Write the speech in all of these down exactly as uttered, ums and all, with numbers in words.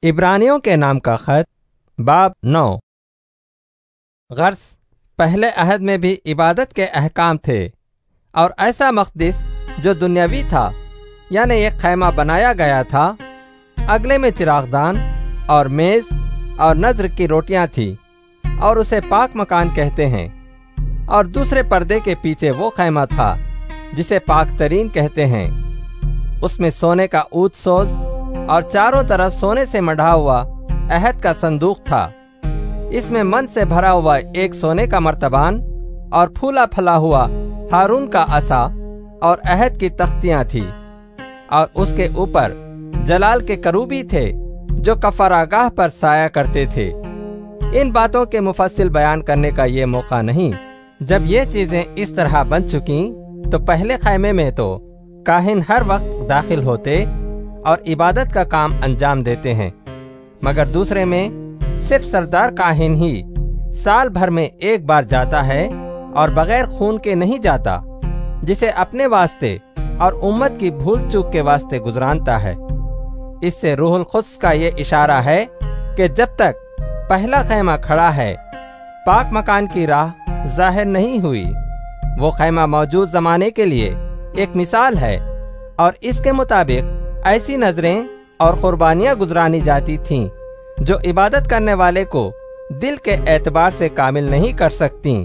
عبرانیوں کے نام کا خط باب نو۔ غرض پہلے عہد میں بھی عبادت کے احکام تھے، اور ایسا مقدس جو دنیاوی تھا، یعنی ایک خیمہ بنایا گیا تھا، اگلے میں چراغدان اور میز اور نذر کی روٹیاں تھیں، اور اسے پاک مکان کہتے ہیں۔ اور دوسرے پردے کے پیچھے وہ خیمہ تھا جسے پاک ترین کہتے ہیں، اس میں سونے کا عود سوز اور چاروں طرف سونے سے مڑھا ہوا عہد کا صندوق تھا۔ اس میں من سے بھرا ہوا ایک سونے کا مرتبان اور پھولا پھلا ہوا ہارون کا عصا اور عہد کی تختیاں تھیں، اور اس کے اوپر جلال کے کروبی تھے جو کفارہ گاہ پر سایہ کرتے تھے۔ ان باتوں کے مفصل بیان کرنے کا یہ موقع نہیں۔ جب یہ چیزیں اس طرح بن چکیں تو پہلے خیمے میں تو کاہن ہر وقت داخل ہوتے اور عبادت کا کام انجام دیتے ہیں، مگر دوسرے میں صرف سردار کاہن ہی سال بھر میں ایک بار جاتا ہے، اور بغیر خون کے نہیں جاتا، جسے اپنے واسطے اور امت کی بھول چوک کے واسطے گزرانتا ہے۔ اس سے روح القدس کا یہ اشارہ ہے کہ جب تک پہلا خیمہ کھڑا ہے، پاک مکان کی راہ ظاہر نہیں ہوئی۔ وہ خیمہ موجود زمانے کے لیے ایک مثال ہے، اور اس کے مطابق ایسی نظریں اور قربانیاں گزرانی جاتی تھیں جو عبادت کرنے والے کو دل کے اعتبار سے کامل نہیں کر سکتیں،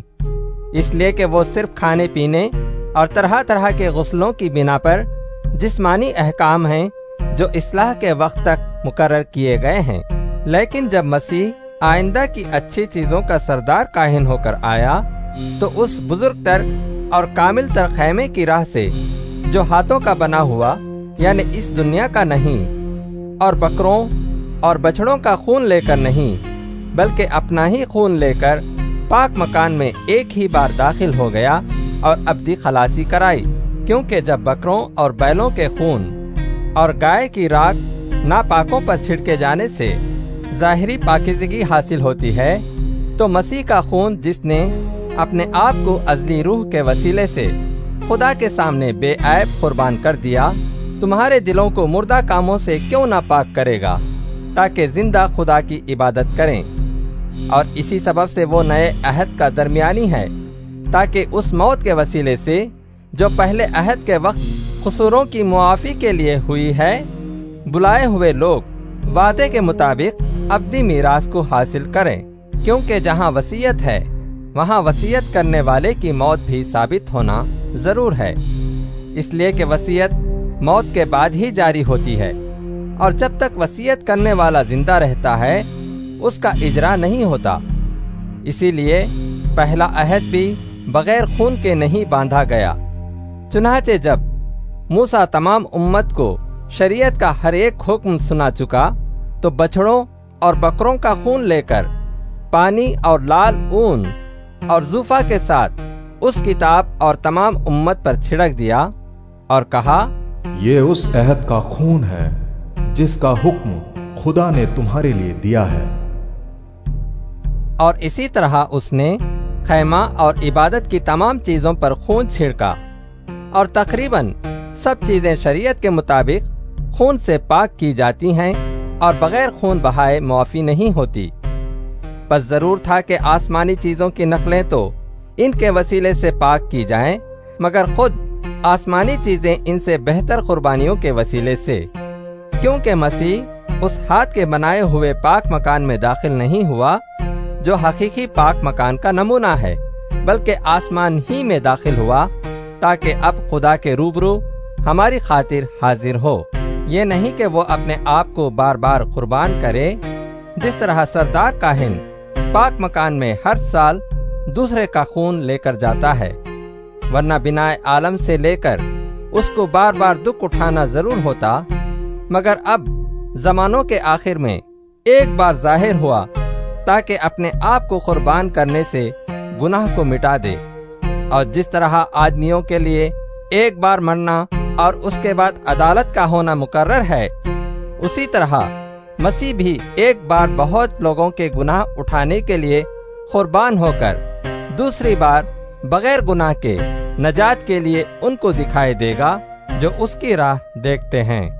اس لیے کہ وہ صرف کھانے پینے اور طرح طرح کے غسلوں کی بنا پر جسمانی احکام ہیں جو اصلاح کے وقت تک مقرر کیے گئے ہیں۔ لیکن جب مسیح آئندہ کی اچھی چیزوں کا سردار کاہن ہو کر آیا تو اس بزرگ تر اور کامل تر خیمے کی راہ سے، جو ہاتھوں کا بنا ہوا یعنی اس دنیا کا نہیں، اور بکروں اور بچھڑوں کا خون لے کر نہیں، بلکہ اپنا ہی خون لے کر پاک مکان میں ایک ہی بار داخل ہو گیا اور ابدی خلاصی کرائی۔ کیونکہ جب بکروں اور بیلوں کے خون اور گائے کی راکھ ناپاکوں پر چھڑکے جانے سے ظاہری پاکیزگی حاصل ہوتی ہے، تو مسیح کا خون جس نے اپنے آپ کو ازلی روح کے وسیلے سے خدا کے سامنے بے عیب قربان کر دیا، تمہارے دلوں کو مردہ کاموں سے کیوں نہ پاک کرے گا، تاکہ زندہ خدا کی عبادت کریں۔ اور اسی سبب سے وہ نئے عہد کا درمیانی ہے، تاکہ اس موت کے وسیلے سے جو پہلے عہد کے وقت قصوروں کی معافی کے لیے ہوئی ہے، بلائے ہوئے لوگ وعدے کے مطابق ابدی میراث کو حاصل کریں۔ کیونکہ جہاں وصیت ہے وہاں وصیت کرنے والے کی موت بھی ثابت ہونا ضرور ہے، اس لیے کہ وصیت موت کے بعد ہی جاری ہوتی ہے، اور جب تک وصیت کرنے والا زندہ رہتا ہے اس کا اجرا نہیں ہوتا۔ اسی لیے پہلا عہد بھی بغیر خون کے نہیں باندھا گیا۔ چنانچہ جب موسیٰ تمام امت کو شریعت کا ہر ایک حکم سنا چکا تو بچھڑوں اور بکروں کا خون لے کر پانی اور لال اون اور زوفا کے ساتھ اس کتاب اور تمام امت پر چھڑک دیا، اور کہا، یہ اس عہد کا خون ہے جس کا حکم خدا نے تمہارے لیے دیا ہے۔ اور اسی طرح اس نے خیمہ اور عبادت کی تمام چیزوں پر خون چھڑکا، اور تقریباً سب چیزیں شریعت کے مطابق خون سے پاک کی جاتی ہیں اور بغیر خون بہائے معافی نہیں ہوتی۔ بس ضرور تھا کہ آسمانی چیزوں کی نقلیں تو ان کے وسیلے سے پاک کی جائیں، مگر خود آسمانی چیزیں ان سے بہتر قربانیوں کے وسیلے سے۔ کیونکہ مسیح اس ہاتھ کے بنائے ہوئے پاک مکان میں داخل نہیں ہوا جو حقیقی پاک مکان کا نمونہ ہے، بلکہ آسمان ہی میں داخل ہوا، تاکہ اب خدا کے روبرو ہماری خاطر حاضر ہو۔ یہ نہیں کہ وہ اپنے آپ کو بار بار قربان کرے، جس طرح سردار کاہن پاک مکان میں ہر سال دوسرے کا خون لے کر جاتا ہے، ورنہ بنائے عالم سے لے کر اس کو بار بار دکھ اٹھانا ضرور ہوتا، مگر اب زمانوں کے آخر میں ایک بار ظاہر ہوا، تاکہ اپنے آپ کو قربان کرنے سے گناہ کو مٹا دے۔ اور جس طرح آدمیوں کے لیے ایک بار مرنا اور اس کے بعد عدالت کا ہونا مقرر ہے، اسی طرح مسیح بھی ایک بار بہت لوگوں کے گناہ اٹھانے کے لیے قربان ہو کر دوسری بار بغیر گناہ کے نجات کے لیے ان کو دکھائی دے گا جو اس کی راہ دیکھتے ہیں۔